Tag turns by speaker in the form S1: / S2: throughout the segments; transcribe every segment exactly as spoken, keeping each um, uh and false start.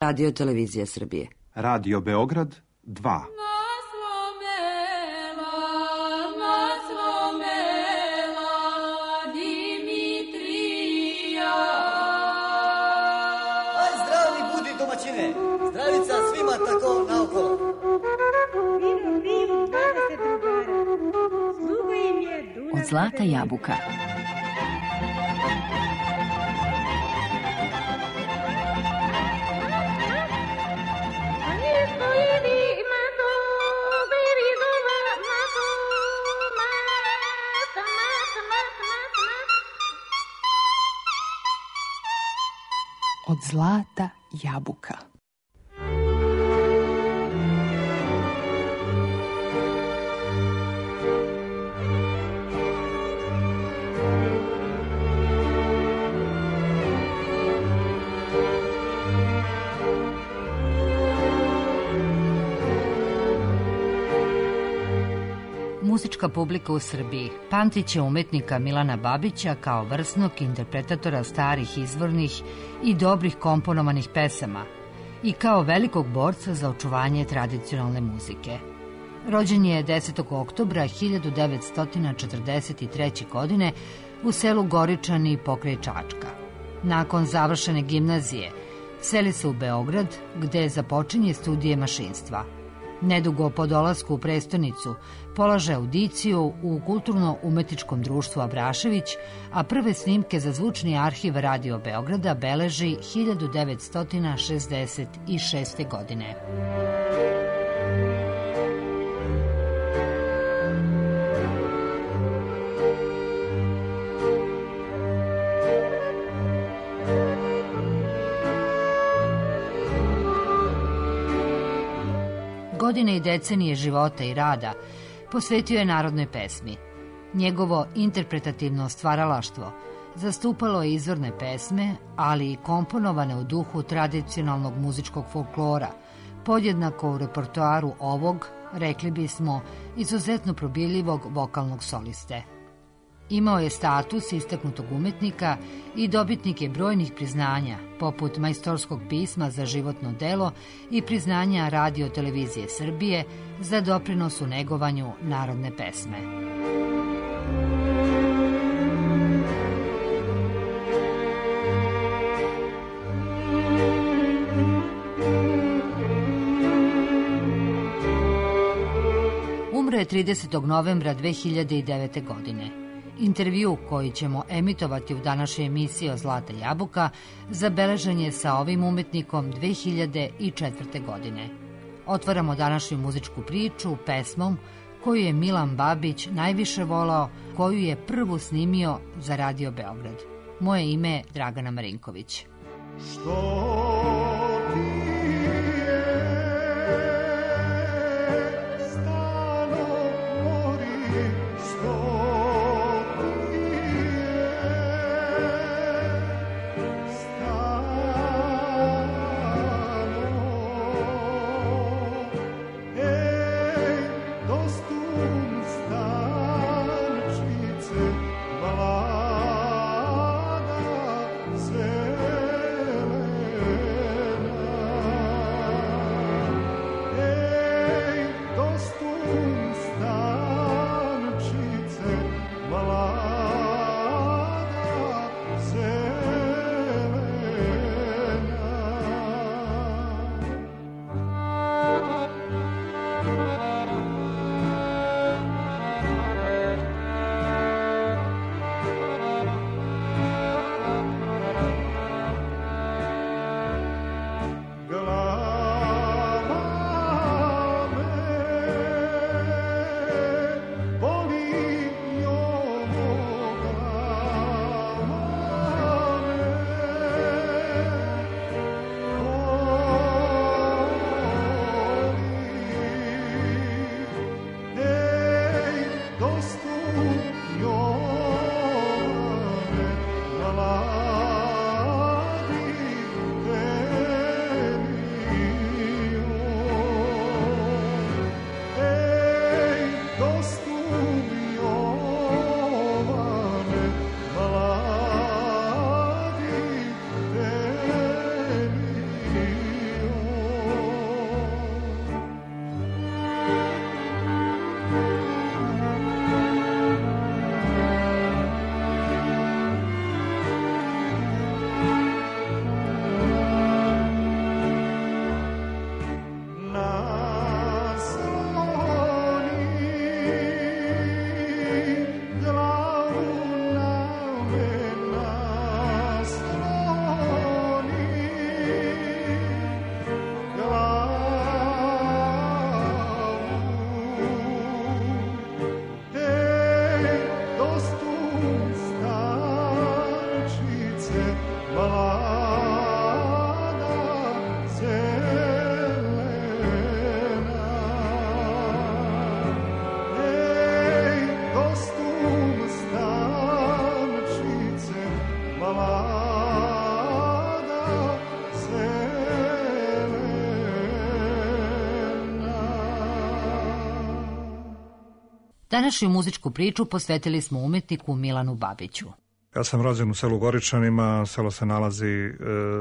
S1: Radio Televizija Srbije.
S2: Radio Beograd dva.
S3: Zdravica svima tako naokolo.
S4: Od Zlata jabuka. Od Zlata jabuka.
S5: Muzička publika u Srbiji pamtiće umetnika Milana Babića kao vrsnog interpretatora starih izvornih i dobrih komponovanih pesama i kao velikog borca za očuvanje tradicionalne muzike. Rođen je desetog oktobra hiljadu devetsto četrdeset treće. godine u selu Goričani pokraj Čačka. Nakon završene gimnazije seli se u Beograd gde započinje studije mašinstva. Nedugo po dolasku u prestonicu polaže audiciju u Kulturno-umetničkom društvu Abrašević, a prve snimke za zvučni arhiv Radio Beograda beleži hiljadu devetsto šezdeset šeste. godine. Godine i decenije života i rada posvetio je narodnoj pesmi. Njegovo interpretativno stvaralaštvo zastupalo je izvorne pesme, ali i komponovane u duhu tradicionalnog muzičkog folklora, podjednako u repertoaru ovog, rekli bismo, izuzetno probirljivog vokalnog soliste. Imao je status istaknutog umetnika i dobitnik je brojnih priznanja, poput majstorskog pisma za životno delo i priznanja Radio Televizije Srbije za doprinos u negovanju narodne pesme. Umro je tridesetog novembra dve hiljade devete. godine. Intervju koji ćemo emitovati u današnjoj emisiji o Zlata jabuka zabeležen je sa ovim umetnikom dve hiljade četvrte. godine. Otvaramo današnju muzičku priču pesmom koju je Milan Babić najviše volao, koju je prvu snimio za Radio Beograd. Moje ime je Dragana Marinković. Što
S6: Mlada zele
S5: Današnju muzičku priču posvetili smo umetniku Milanu Babiću.
S1: Ja sam rođen u selu Goričanima, selo se nalazi e,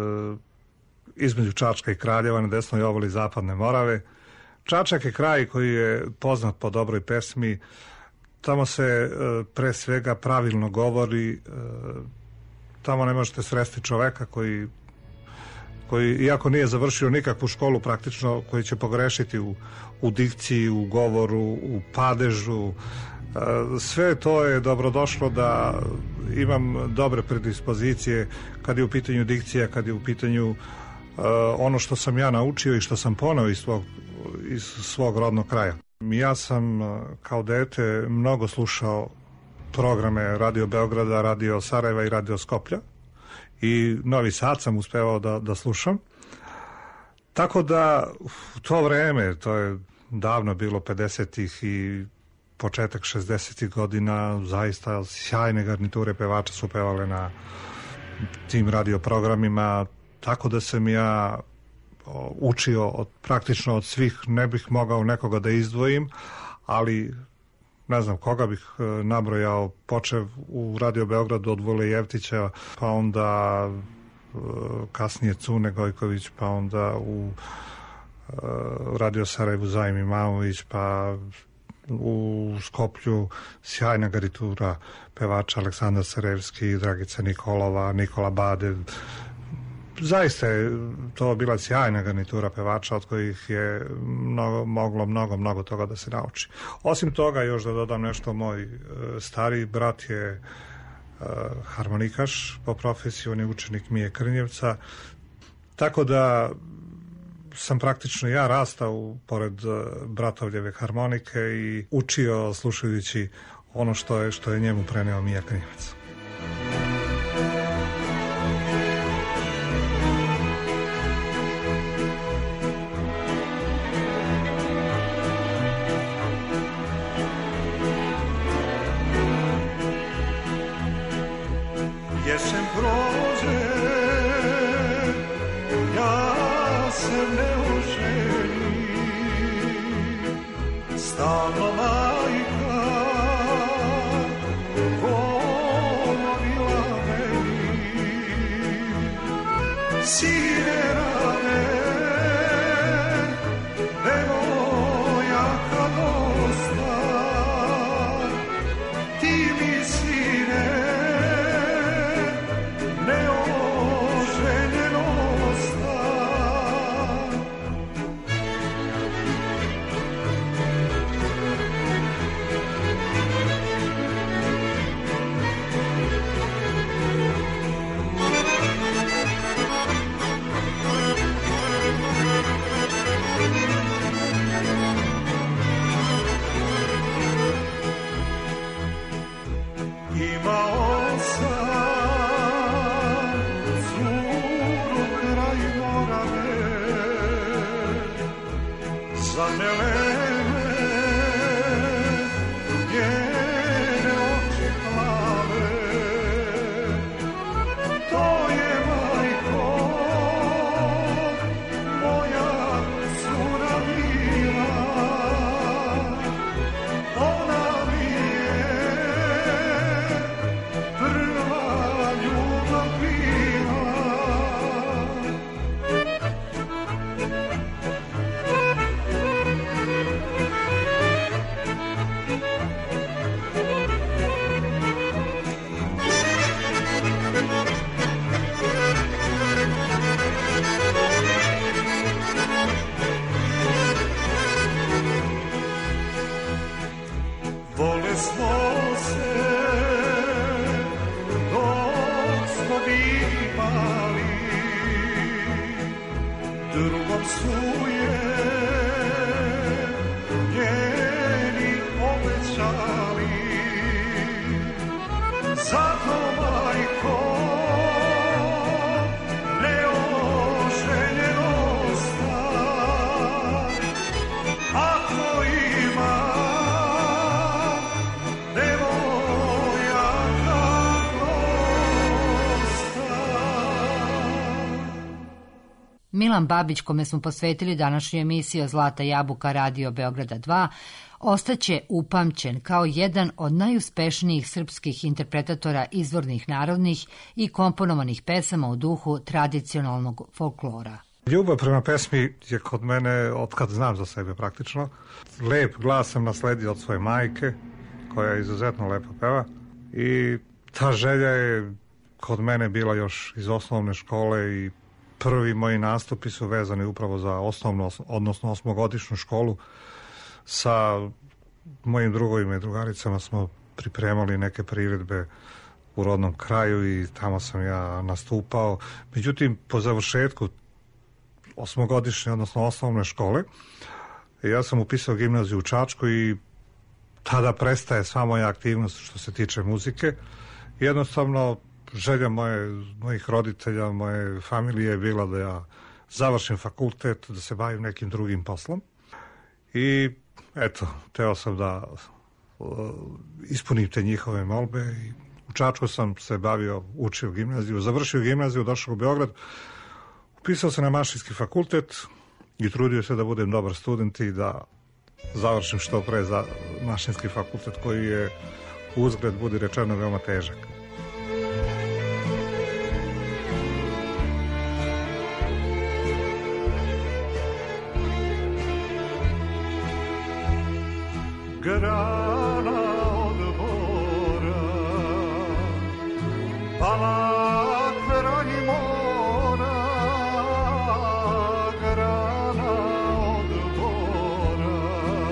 S1: između Čačka i Kraljeva na desnoj obali Zapadne Morave. Čačak je kraj koji je poznat po dobroj pesmi. Tamo se e, pre svega pravilno govori, e, tamo ne možete sresti čoveka koji, koji, iako nije završio nikakvu školu praktično, koji će pogrešiti u, u dikciji, u govoru, u padežu. Sve to je dobrodošlo da imam dobre predispozicije kad je u pitanju dikcija, kad je u pitanju uh, ono što sam ja naučio i što sam poneo iz svog, iz svog rodnog kraja. Ja sam uh, kao dete mnogo slušao programe Radio Beograda, Radio Sarajeva i Radio Skoplja i Novi Sad sam uspevao da, da slušam. Tako da u to vreme, to je davno bilo pedesetih i početak šezdesetih godina, zaista sjajne garniture pevača su pevale na tim radioprogramima, tako da sam ja učio od, praktično od svih, ne bih mogao nekoga da izdvojim, ali ne znam koga bih nabrojao, počev u Radio Beogradu od Vule Jevtića, pa onda kasnije Cune Gojković, pa onda u Radio Sarajevu Zajim Imamović, pa u Skoplju sjajna garnitura pevača Aleksandar Sarajevski, Dragica Nikolova, Nikola Bade. Zaista je to bila sjajna garnitura pevača od kojih je mnogo, moglo mnogo, mnogo toga da se nauči. Osim toga, još da dodam nešto, moj e, stari brat je e, harmonikaš po profesiji, on je učenik Mije Krnjevca, tako da sam praktično ja rastao pored bratovljeve harmonike i učio slušajući ono što je, što je njemu preneo Mija Krnjevac.
S6: Jesen prođe, ja se ne oželim, stalno majka govorila meni, sine rane, devojaka dosta, ti mi sine
S5: Milan Babić, kome smo posvetili današnju emisiju Zlata jabuka Radio Beograda dva, ostaće upamćen kao jedan od najuspešnijih srpskih interpretatora izvornih narodnih i komponovanih pesama u duhu tradicionalnog folklora.
S1: Ljubav prema pesmi je kod mene, otkad znam za sebe praktično. Lep glas sam nasledio od svoje majke, koja izuzetno lepo peva, i ta želja je kod mene bila još iz osnovne škole i prvi moji nastupi su vezani upravo za osnovnu, odnosno osmogodišnju školu. Sa mojim drugovima i drugaricama smo pripremali neke priredbe u rodnom kraju i tamo sam ja nastupao. Međutim, po završetku osmogodišnje, odnosno osnovne škole, ja sam upisao gimnaziju u Čačku i tada prestaje sva moja aktivnost što se tiče muzike. Jednostavno, želja moje, mojih roditelja, moje familije je bila da ja završim fakultet, da se bavim nekim drugim poslom. I eto, teo sam da uh, ispunim te njihove molbe. I u Čačku sam se bavio, učio gimnaziju, završio gimnaziju, došao u Beograd, upisao se na mašinski fakultet i trudio se da budem dobar student i da završim što pre za mašinski fakultet, koji je uzgled, budi rečeno, veoma težak.
S6: Grana od bora pala kraj mora, grana od bora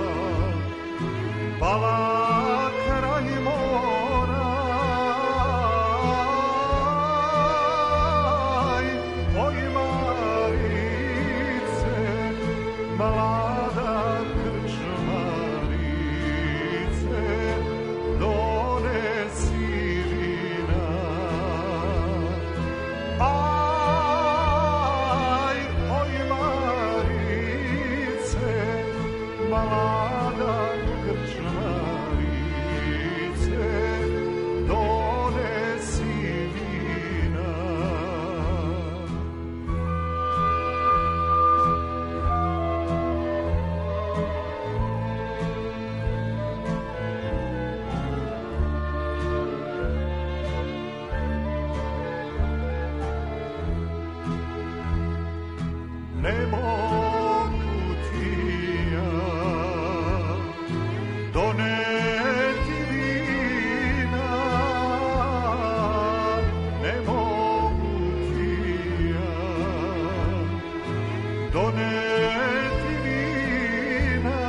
S6: pala kraj mora. Oj Marice, mlada krčmarice, donesi vina. Aj, oj Marice, mlada krčmarice, donesi vina. Ne mogu ti ja doneti vina, ne mogu ti ja doneti vina.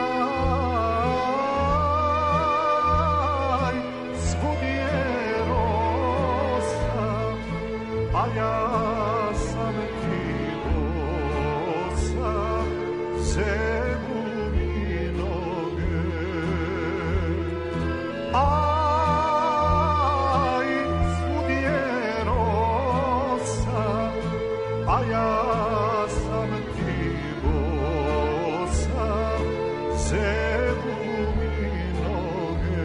S6: Svud je rosa, a ja sam ti bosa, zebu mi noge. Aj, svud je rosa, a ja sam ti bosa, zebu mi noge.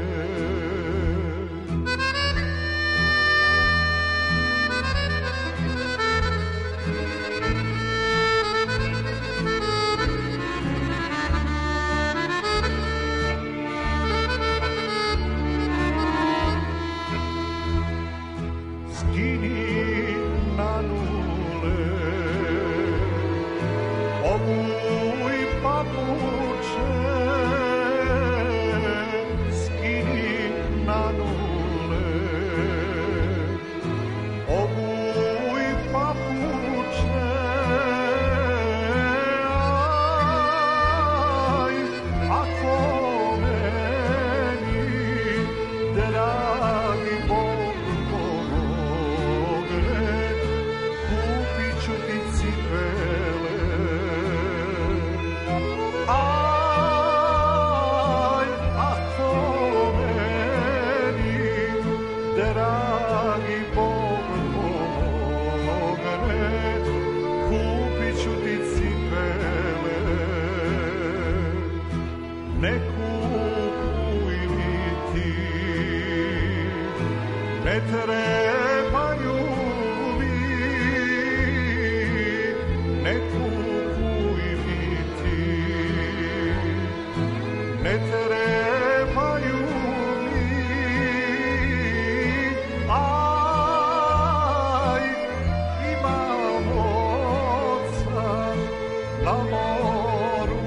S6: na moru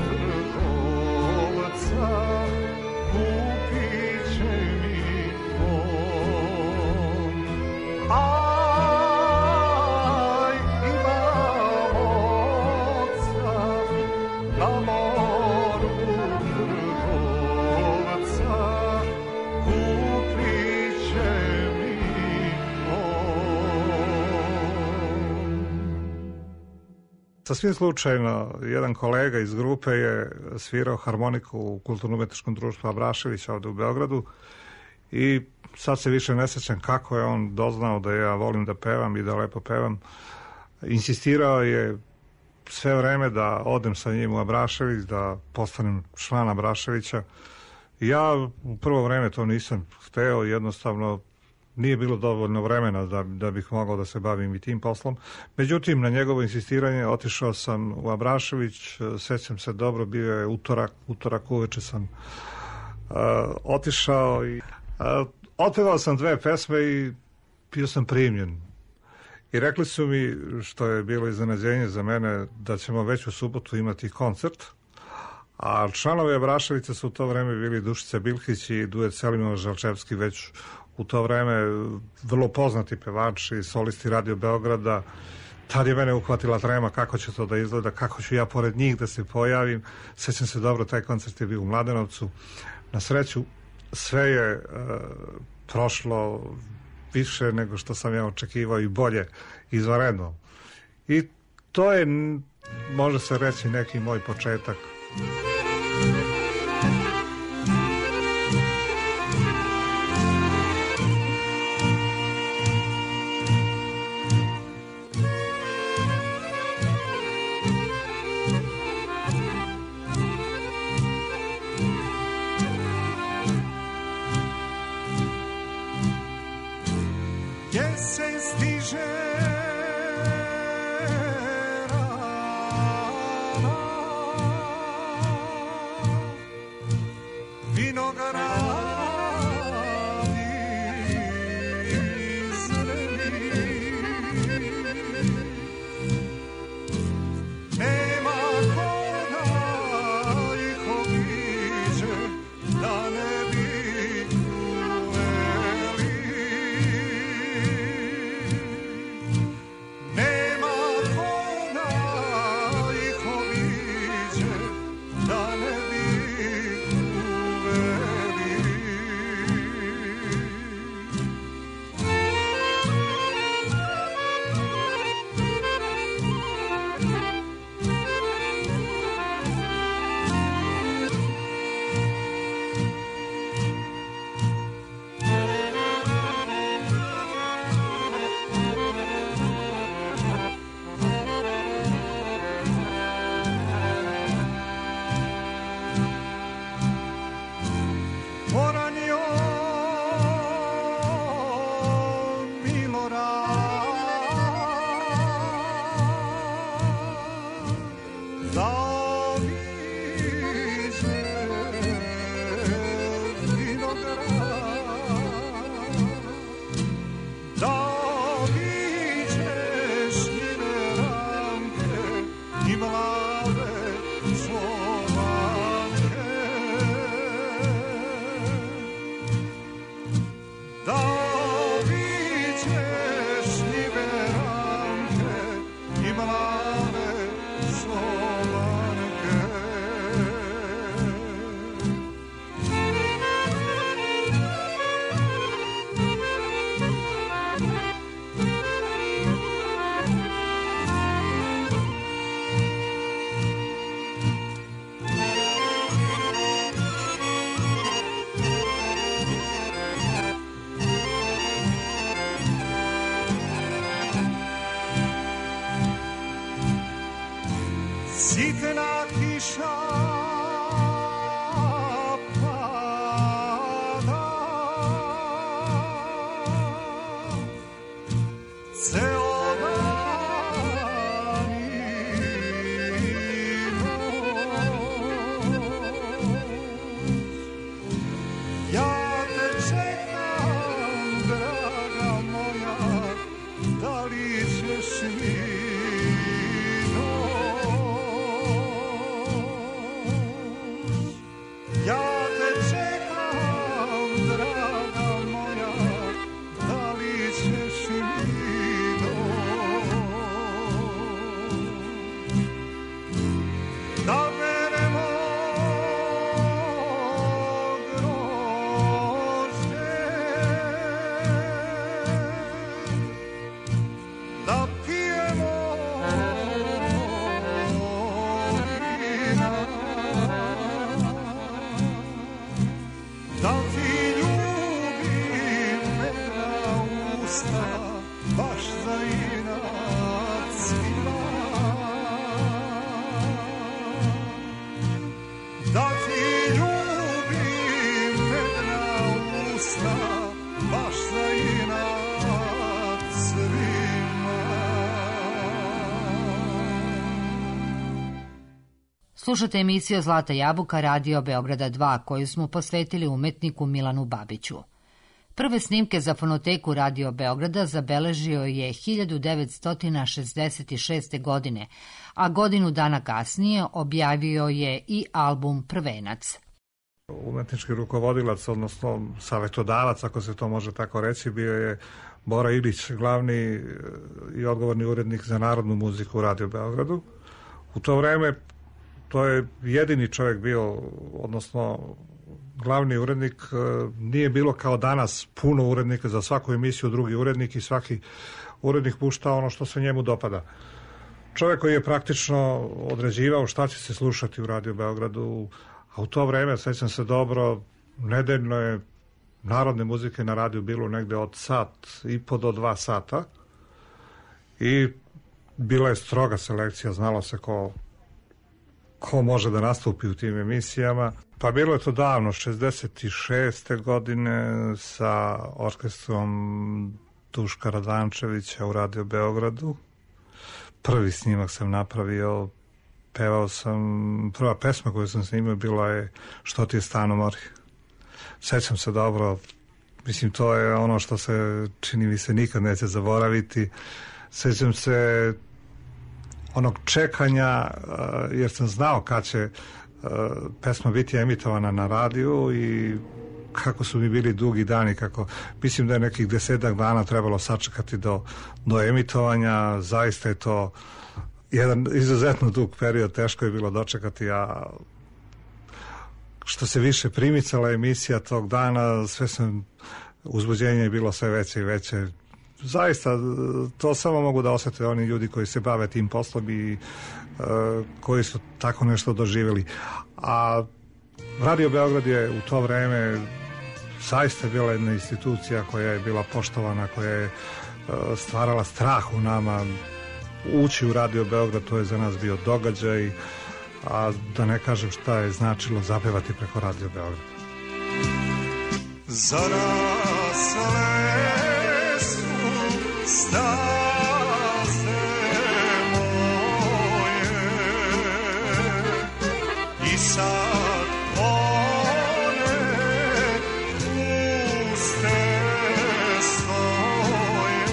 S6: trgovca, kupit će mi on. Aj, imam oca na moru trgovca, kupit će mi on.
S1: Sasvim slučajno, jedan kolega iz grupe je svirao harmoniku u Kulturno-umetničkom društvu Abraševića ovde u Beogradu i sad se više ne sećam kako je on doznao da ja volim da pevam i da lepo pevam. Insistirao je sve vreme da odem sa njim u Abrašević, da postanem član Abraševića. Ja u prvo vreme to nisam hteo, jednostavno nije bilo dovoljno vremena da, da bih mogao da se bavim i tim poslom. Međutim, na njegovo insistiranje otišao sam u Abrašević, sećam se dobro, bio je utorak, utorak uveče sam uh, otišao i uh, otpevao sam dve pesme i bio sam primljen. I rekli su mi, što je bilo iznenađenje za mene, da ćemo već u subotu imati koncert, a članovi Abraševića su u to vreme bili Dušica Bilhić i duet Selimova Žalčevski, već u to vreme vrlo poznati pevači, solisti Radio Beograda. Tad je mene uhvatila trema kako će to da izgleda, kako ću ja pored njih da se pojavim. Sećam se dobro, taj koncert je bio u Mladenovcu. Na sreću, sve je uh, prošlo više nego što sam ja očekivao i bolje, izvanredno. I to je, može se reći, neki moj početak.
S6: Jesen stiže rano, vinogradi zreli, nema ko da ih obiđe, da ne bi uveli. Nema ko da ih obiđe, da ne bi uveli. Poranio Milorad, zaviđe vinograd, da viđeš njene ranke i mlade Slovanke. Da viđeš njive ranke i mlade Slovanke. Sitna kiša pada, ceo dan i noć. Ja te čekam, draga moja, da li ćeš mi doći?
S5: Slušate emisiju Zlata jabuka Radio Beograda dva, koju smo posvetili umetniku Milanu Babiću. Prve snimke za fonoteku Radio Beograda zabeležio je hiljadu devetsto šezdeset šeste. godine, a godinu dana kasnije objavio je i album Prvenac.
S1: Umetnički rukovodilac, odnosno savetodavac, ako se to može tako reći, bio je Bora Ilić, glavni i odgovorni urednik za narodnu muziku u Radio Beogradu. U to vreme to je jedini čovjek bio, odnosno glavni urednik. Nije bilo kao danas puno urednika za svaku emisiju, drugi urednik, i svaki urednik pušta ono što se njemu dopada. Čovjek koji je praktično određivao šta će se slušati u Radio Beogradu, a u to vreme, sećam se dobro, nedeljno je narodne muzike na radiju bilo negde od sat i po do dva sata, i bila je stroga selekcija, znalo se ko, ko može da nastupi u tim emisijama. Pa bilo je to davno, šezdeset šeste. godine, sa orkestrom Duška Radančevića u Radio Beogradu. Prvi snimak sam napravio, pevao sam, prva pesma koju sam snimio bila je Što ti je stan u mori. Sećam se dobro, mislim, to je ono što se, čini mi se, nikad neće zaboraviti. Sećam se onog čekanja, jer sam znao kad će pesma biti emitovana na radiju, i kako su mi bili dugi dani, kako, mislim da je nekih desetak dana trebalo sačekati do, do emitovanja. Zaista je to jedan izuzetno dug period, teško je bilo dočekati, a što se više primicala emisija tog dana, sve sam, uzbuđenje je bilo sve veće i veće. Zaista, to samo mogu da osjete oni ljudi koji se bave tim poslom i uh, koji su tako nešto doživjeli. A Radio Beograd je u to vreme zaista bila jedna institucija koja je bila poštovana, koja je uh, stvarala strah u nama. Ući u Radio Beograd, to je za nas bio događaj, a da ne kažem šta je značilo zapevati preko Radio Beograda.
S6: Zarasle su staze moje i sad one puste svoje,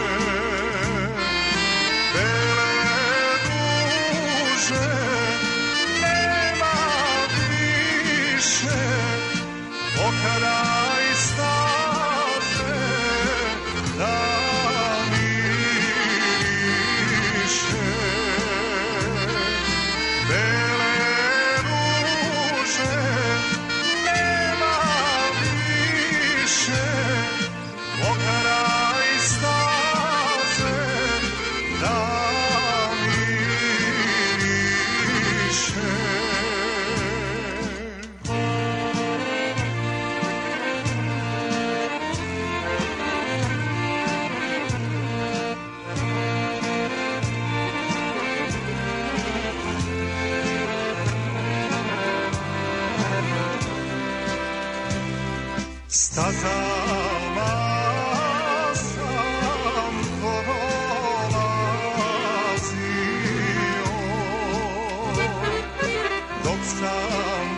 S6: bele duže nema više, pokraj staze da miriše, bele ruže nema više, pokraj staze da stazama sam prolazio, dok sam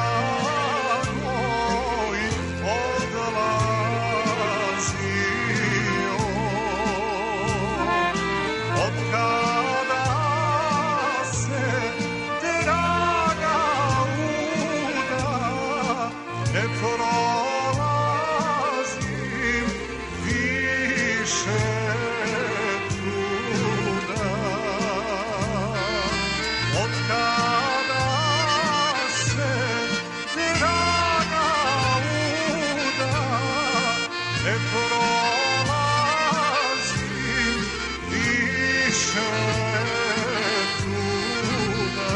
S6: dragoj odlazio. Od kada se draga uda, ne prolazim više truda. Od kada se draga uda, ne prolazim više truda.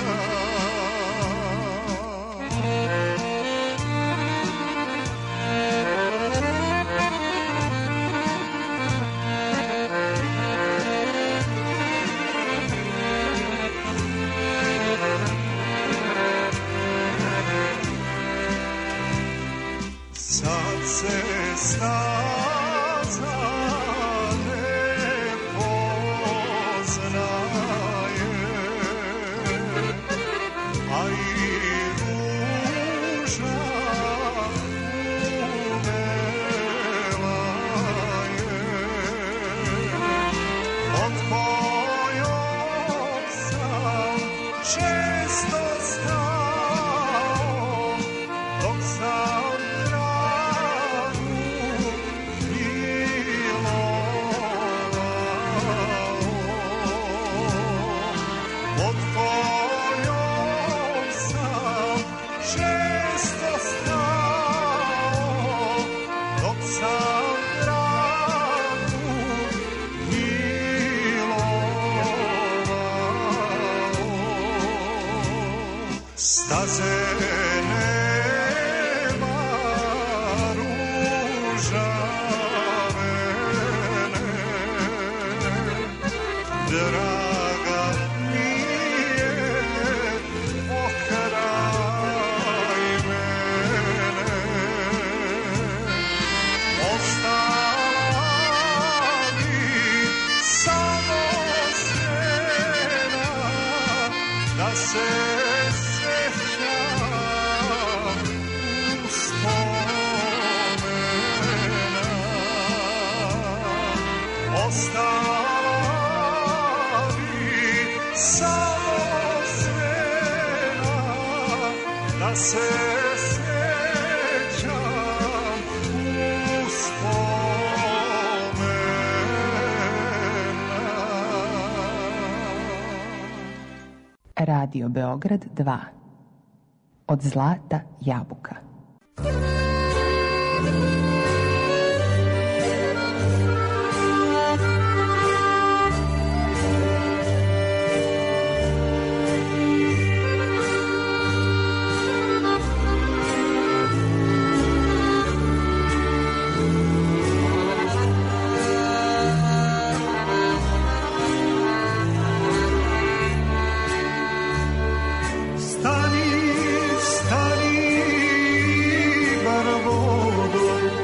S6: često stao, dok sam granu milovao. Pod kojom sam često stao, dok sam granu milovao. Staze nema ružavene, draga mi je pokraj mene. Ostala mi samo stena, da se sećam uspomena. Ostala mi samo stena, da se sećam uspomena.
S4: Radio Beograd dva. Od zlata jabuka.
S6: Stani, stani, bar vodo,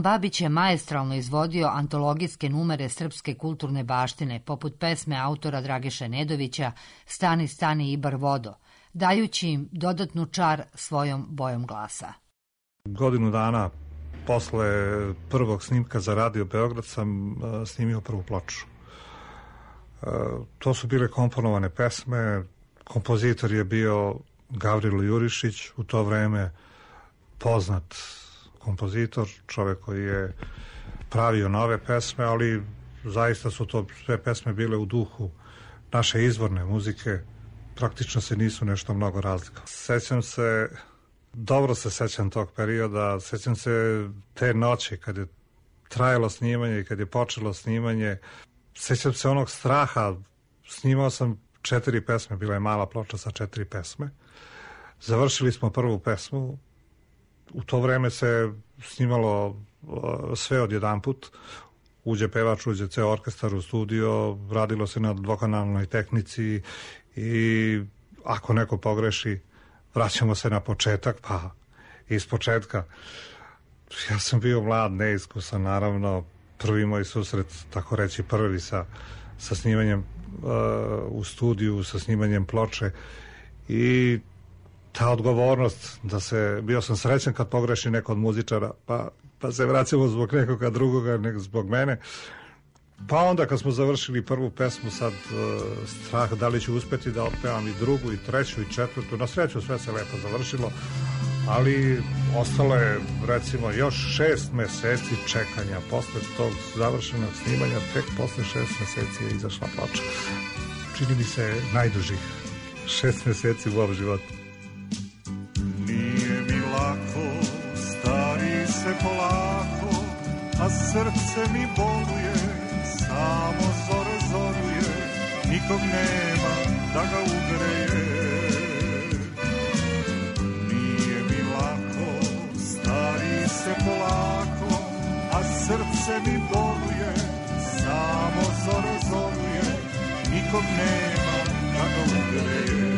S5: Milan Babić je maestralno izvodio antologijske numere srpske kulturne baštine, poput pesme autora Drageše Nedovića Stani, stani Ibar vodo, dajući im dodatnu čar svojom bojom glasa.
S1: Godinu dana posle prvog snimka za Radio Beograd sam snimio prvu ploču. To su bile komponovane pesme, kompozitor je bio Gavrilo Jurišić, u to vreme poznat kompozitor, čovjek koji je pravio nove pesme, ali zaista su to sve pesme bile u duhu naše izvorne muzike, praktično se nisu nešto mnogo razlikovale. Sećam se, dobro se sećam tog perioda, sećam se te noći kad je trajalo snimanje i kad je počelo snimanje, sećam se onog straha, snimao sam četiri pesme, bila je mala ploča sa četiri pesme, završili smo prvu pesmu, u to vreme se snimalo sve odjedanput, uđe pevač, uđe ceo orkestar u studio, radilo se na dvokanalnoj tehnici i ako neko pogreši, vraćamo se na početak, pa iz početka. Ja sam bio mlad, neiskusan, naravno, prvi moj susret, tako reći prvi sa, sa snimanjem uh, u studiju, sa snimanjem ploče i ta odgovornost da se, bio sam srećan kad pogreši neko od muzičara, pa, pa se vraćamo zbog nekoga drugoga, nego zbog mene. Pa onda kad smo završili prvu pesmu, sad uh, strah da li ću uspeti da otpevam i drugu, i treću, i četvrtu. Na sreću sve se lepo završilo, ali ostalo je recimo još šest meseci čekanja. Posle tog završenog snimanja, tek posle šest meseci je izašla ploča. Čini mi se najdužih šest meseci u ovom životu.
S6: Nije mi lako, stari se polako, a srce mi boluje, samo zore zoruje, nikog nema da ga ugreje. Nije mi lako, stari se polako, a srce mi boluje, samo zore zoruje, nikog nema da ga ugreje.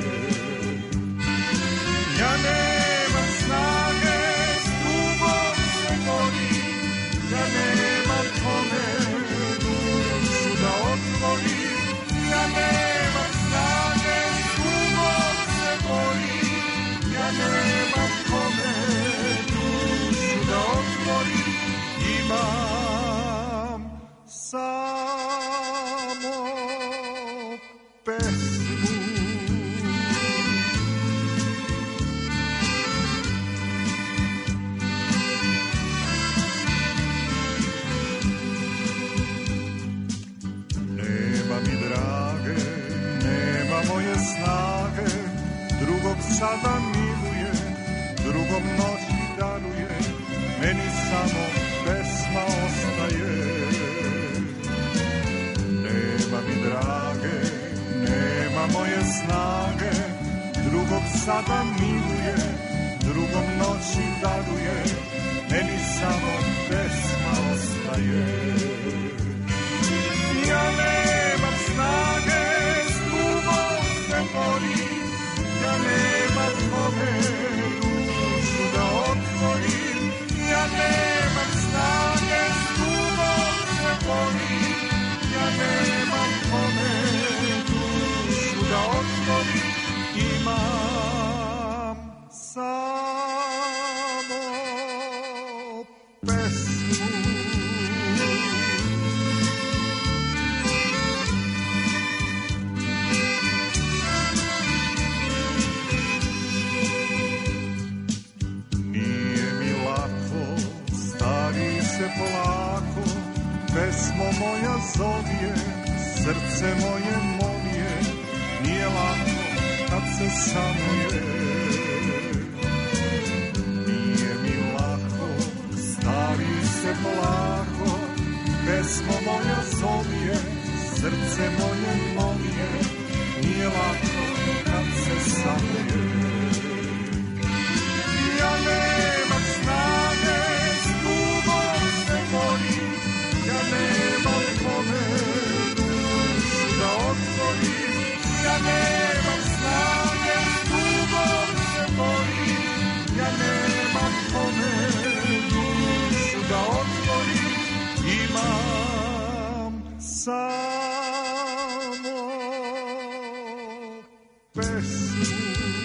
S6: Ja nemam snage, s tugom se borim, ja nemam kome dušu da otvorim. Ja nemam snage, s tugom se borim, ja nemam kome dušu da otvorim. Imam samo pesmu. Moje snage, drugog sada miluje, drugom noći daruje, meni samo pesma ostaje. Nema mi drage, nema moje snage, drugog sada miluje, drugom noći daruje, meni samo pesma ostaje. Ja nemam snage, ja nemam kome dušu da otvorim, ja nemam snage, s tugom se borim, ja nemam kome dušu da otvorim, imam samo pesmu. Polako, pesmo moja zovije, srce moje molije, nije lako kad se samuje. Nije mi lako, stari se polako, pesmo moja zovije, srce moje molije, nije lako kad se samuje. Ja nemam snage, ja nemam kome dušu da otvorim, ja nemam snage, s tugom se borim, ja nemam kome dušu da otvorim. pesmu.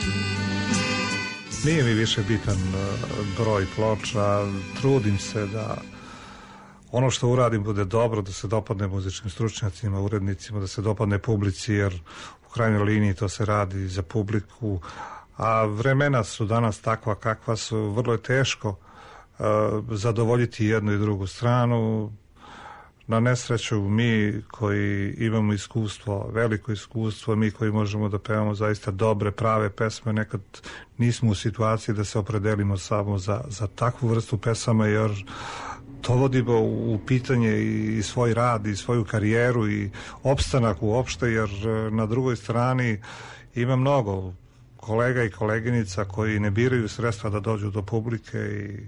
S1: Nije mi više bitan broj ploča, trudim se da ono što uradim bude dobro, da se dopadne muzičkim stručnjacima, urednicima, da se dopadne publici, jer u krajnjoj liniji to se radi za publiku, a vremena su danas takva kakva su, vrlo je teško uh, zadovoljiti jednu i drugu stranu. Na nesreću mi koji imamo iskustvo, veliko iskustvo, mi koji možemo da pevamo zaista dobre, prave pesme, nekad nismo u situaciji da se opredelimo samo za, za takvu vrstu pesama, jer dovodimo u pitanje i svoj rad i svoju karijeru i opstanak uopšte, jer na drugoj strani ima mnogo kolega i koleginica koji ne biraju sredstva da dođu do publike i...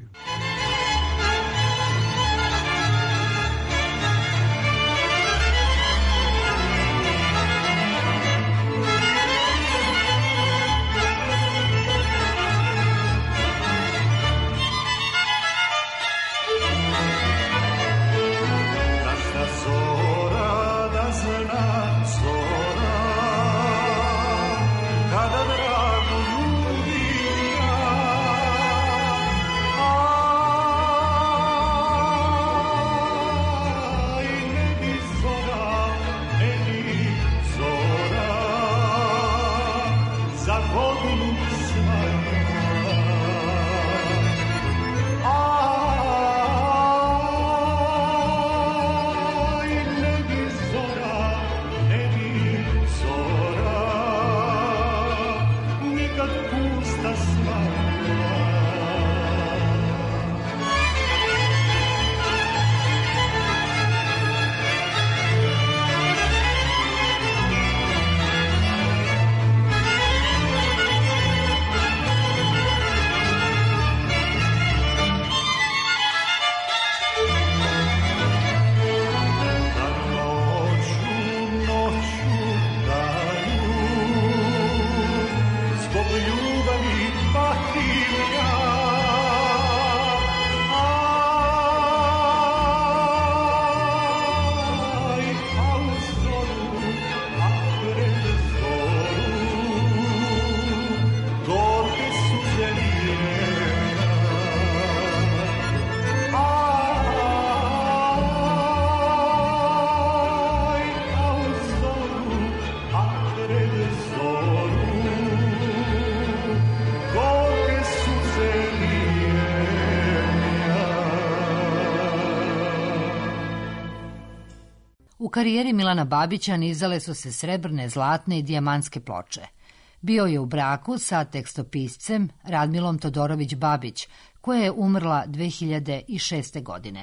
S5: U karijeri Milana Babića nizale su se srebrne, zlatne i dijamantske ploče. Bio je u braku sa tekstopiscem Radmilom Todorović Babić, koja je umrla dve hiljade šeste. godine.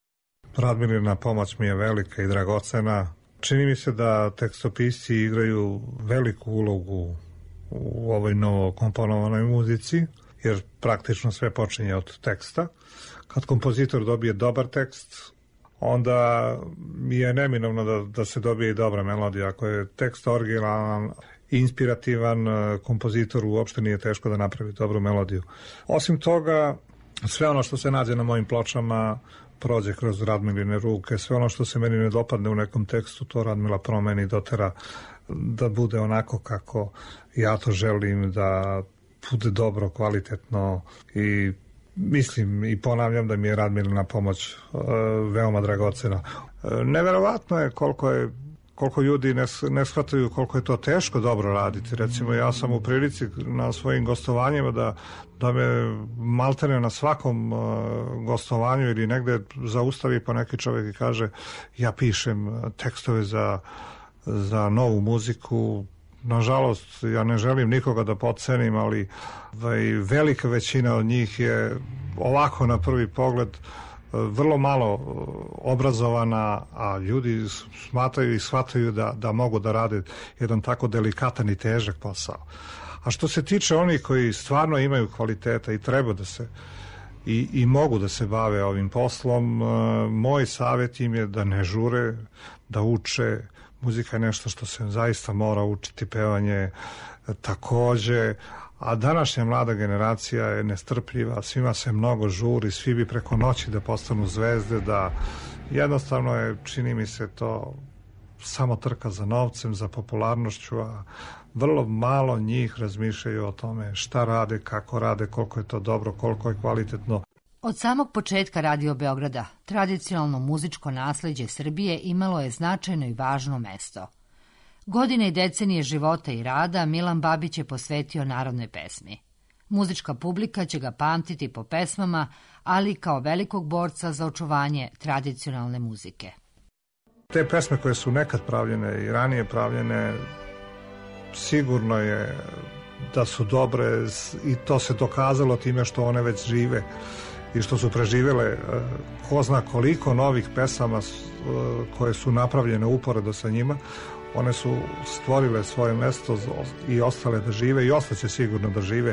S1: Radmilina pomoć mi je velika i dragocena. Čini mi se da tekstopisci igraju veliku ulogu u ovoj novo komponovanoj muzici, jer praktično sve počinje od teksta. Kad kompozitor dobije dobar tekst, onda mi je neminovno da, da se dobije i dobra melodija. Ako je tekst originalan, inspirativan, kompozitor uopšte nije teško da napravi dobru melodiju. Osim toga, sve ono što se nađe na mojim pločama prođe kroz Radmiline ruke, sve ono što se meni ne dopadne u nekom tekstu, to Radmila promeni, dotera da bude onako kako ja to želim, da bude dobro, kvalitetno i mislim i ponavljam da mi je Radmilina pomoć uh, veoma dragocena. Uh, neverovatno je koliko je koliko ljudi ne, ne shvataju koliko je to teško dobro raditi. Recimo, ja sam u prilici na svojim gostovanjima da, da me maltene na svakom uh, gostovanju ili negde zaustavi po neki čovjek i kaže ja pišem tekstove za, za novu muziku. Nažalost, ja ne želim nikoga da potcenim, ali velika većina od njih je ovako na prvi pogled vrlo malo obrazovana, a ljudi smatraju i shvataju da, da mogu da rade jedan tako delikatan i težak posao. A što se tiče onih koji stvarno imaju kvaliteta i treba da se i, i mogu da se bave ovim poslom, moj savjet im je da ne žure, da uče. Muzika je nešto što se zaista mora učiti, pevanje takođe, a današnja mlada generacija je nestrpljiva, svima se mnogo žuri, svi bi preko noći da postanu zvezde, da jednostavno je, čini mi se to samo trka za novcem, za popularnošću, a vrlo malo njih razmišljaju o tome šta rade, kako rade, koliko je to dobro, koliko je kvalitetno.
S5: Od samog početka Radio Beograda, tradicionalno muzičko nasleđe Srbije imalo je značajno i važno mesto. Godine i decenije života i rada Milan Babić je posvetio narodnoj pesmi. Muzička publika će ga pamtiti po pesmama, ali kao velikog borca za očuvanje tradicionalne muzike.
S1: Te pesme koje su nekad pravljene i ranije pravljene, sigurno je da su dobre i to se dokazalo time što one već žive i što su preživjele ko zna koliko novih pesama koje su napravljene uporedo sa njima. One su stvorile svoje mesto i ostale da žive i ostaće sigurno da žive.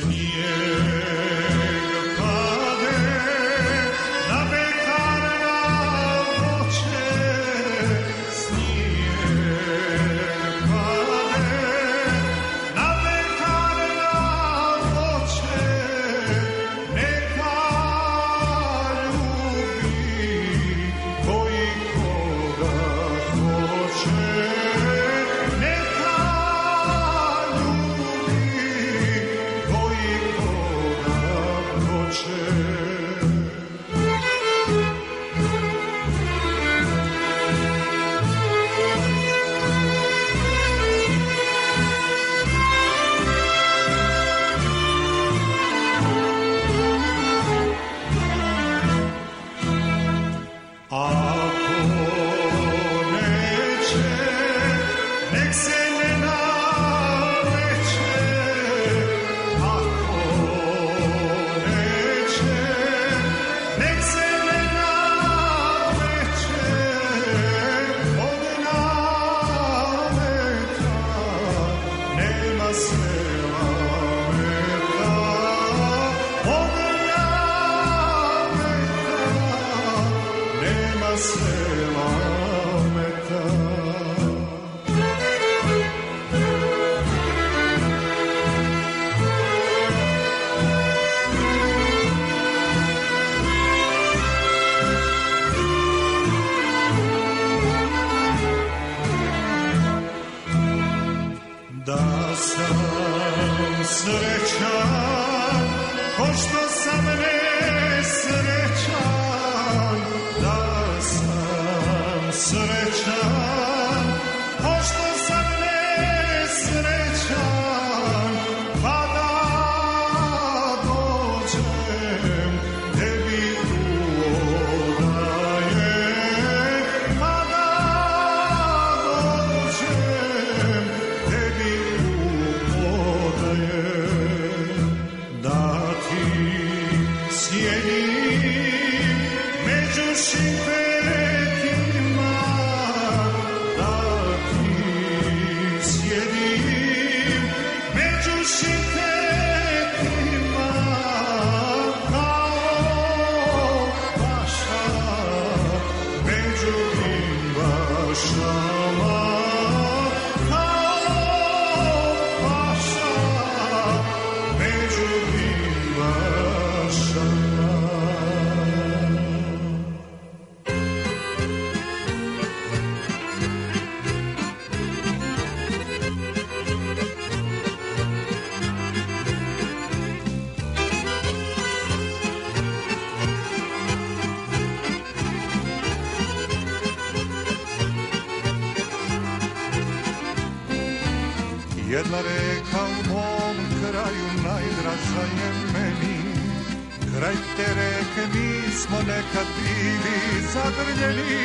S6: Jedna reka u mom kraju najdraža je meni, kraj te reke mi smo nekad bili zagrljeni,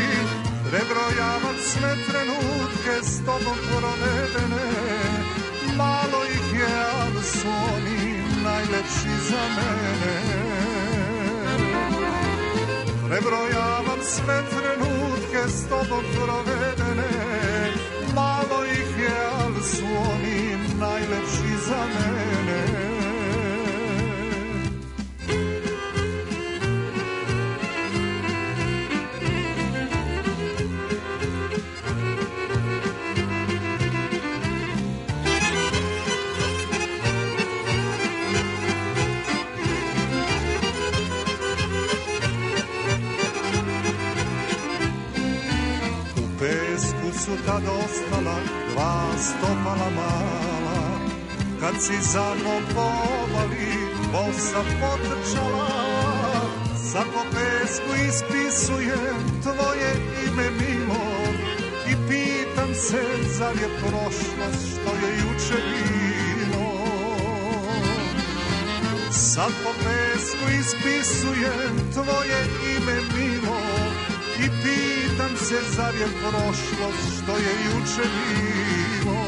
S6: prebrojavam sve trenutke s tobom provedene, malo ih je, ali su oni najlepši za mene. Prebrojavam sve trenutke s tobom provedene, malo ih je, ali su oni najlepši za mene. U pesmu tad ostala dva stopala mala. Kad si za mnom povali, bosa potrčala, sa po pesku ispisujem tvoje ime milo i pitam se zar je prošlost što je juče bilo. Sad po pesku ispisujem tvoje ime milo i pitam se zar je prošlost što je juče bilo.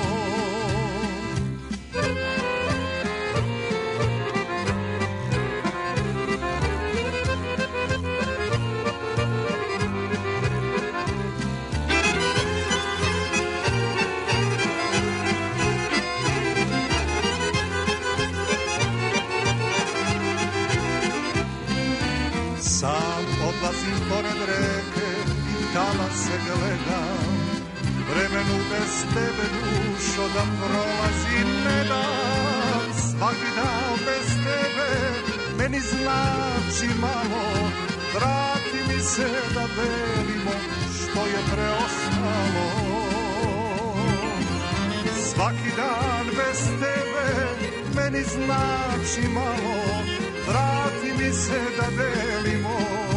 S6: Sam odlazim pored reke i talase gledam, vremenu bez tebe dušo da prolazi ne dam. Svaki dan bez tebe meni znači malo, vrati mi se da delimo što je preostalo. Svaki dan bez tebe meni znači malo, vrati mi se da delimo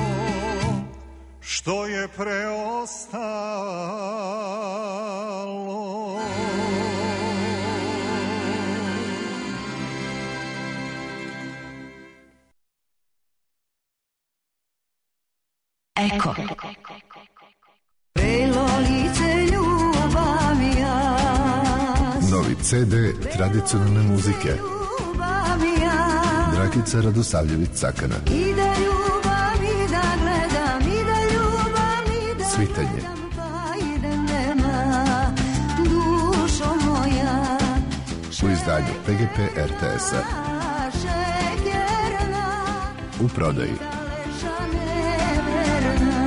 S6: što je preostalo.
S7: Eko. Belo lice ljubavi jas.
S8: Novi ce de tradicionalne muzike. Dragica Radosavljević-Cakana.
S7: I da ljubam i da gledam, i da ljubam i da
S8: Svitanje.
S7: gledam, pa idem nema, dušo moja.
S8: U izdanju pe ge pe er te es-a.
S7: Šekerna,
S8: U prodaji.
S7: leša neverna.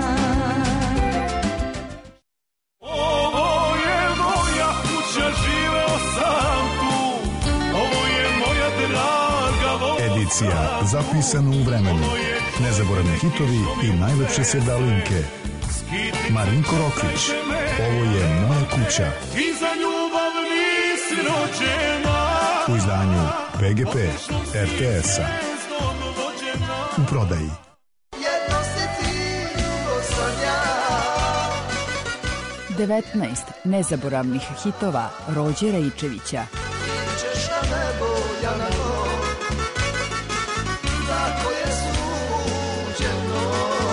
S9: Ovo je moja kuća, živeo sam tu. Ovo je moja draga voda.
S10: Edicija zapisana u vremenu. Nezaboravni hitovi i najlepše sjedalinke. Marinko Rokvić. Ovo je moja kuća.
S9: I za ljubav nisi rođena.
S10: U izdanju pe ge pe er te es-a. U prodaji.
S3: Jedno si ti, drugo sam ja.
S11: devetnaest nezaboravnih hitova Rođe Rejčevića.
S3: Češ na nebo, ja na to. Tako je suđeno.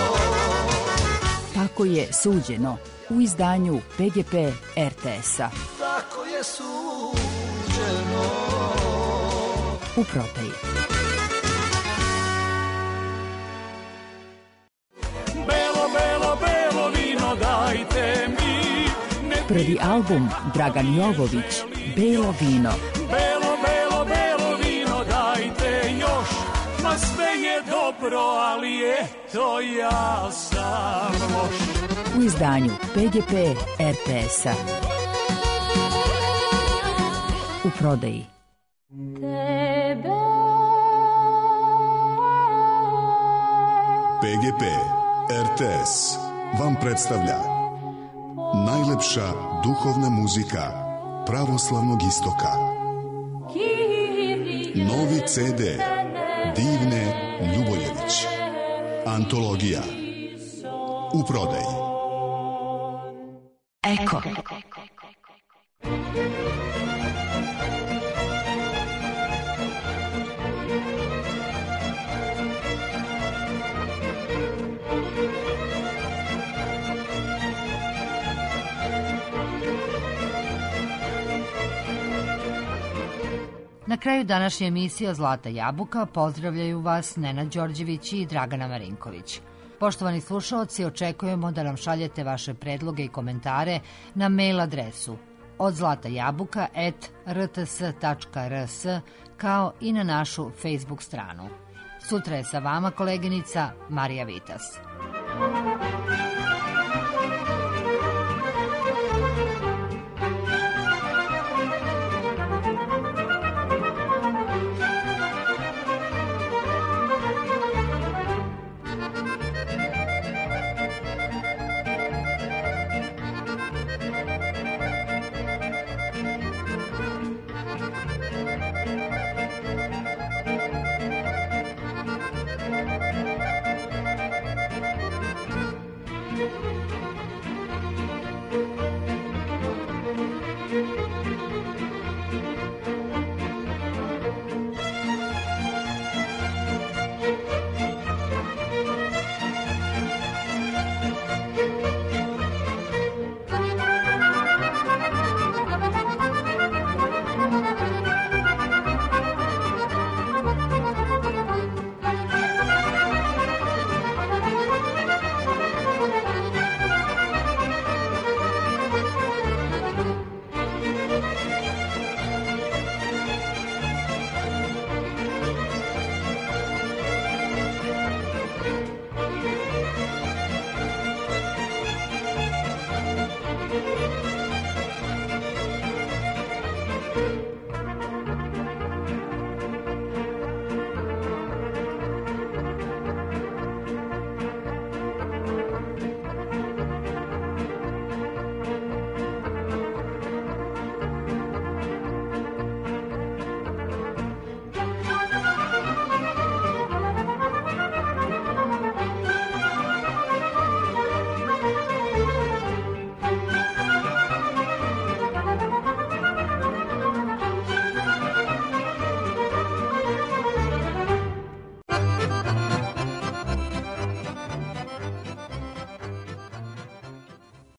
S11: Tako je suđeno u izdanju pe ge pe er te es-a.
S3: Tako je suđeno.
S11: U prodaji.
S9: Belo, belo, belo vino dajte mi. Ne
S11: Prvi album Dragan Jovović, Belo vino.
S9: Belo, belo, belo vino dajte još. Ma sve je dobro, ali eto ja sam loš.
S11: U izdanju pe ge pe er te es-a. U prodaji.
S10: pe ge pe er te es vam predstavlja najlepša duhovna muzika pravoslavnog istoka. Novi ce de Divne Ljubojević. Antologija. U prodaji.
S7: Eko.
S5: Na kraju današnje emisije Zlata jabuka pozdravljaju vas Nenad Đorđević i Dragana Marinković. Poštovani slušaoci, očekujemo da nam šaljete vaše predloge i komentare na mail adresu od zlatajabuka at er te es tačka er es kao i na našu Facebook stranu. Sutra je sa vama koleginica Marija Vitas.
S12: Thank you.